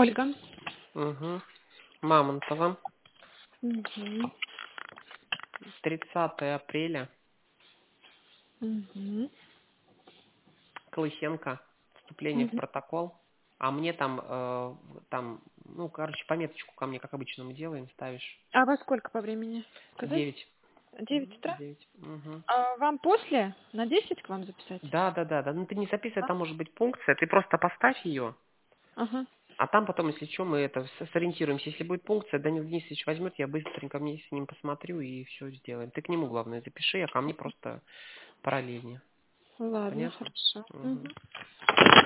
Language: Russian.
Ольга. Угу. Мамонтова. Угу. 30 апреля. Угу. Колысенко. Вступление в Угу. протокол. А мне ну, короче, пометочку ко мне, как обычно мы делаем, ставишь. А во сколько по времени сказать? 9. 9 утра? 9. Угу. А вам после? На 10 к вам записать? Да. Ну ты не записывай, А? там может быть пункция. Ты просто поставь ее. Ага. А там потом, если что, мы это сориентируемся. Если будет пункция, Данил Денисович возьмет, я быстренько вместе с ним посмотрю и все сделаем. Ты к нему, главное, запиши, а ко мне просто параллельнее. Ладно, Понятно? хорошо. Мгм. Угу.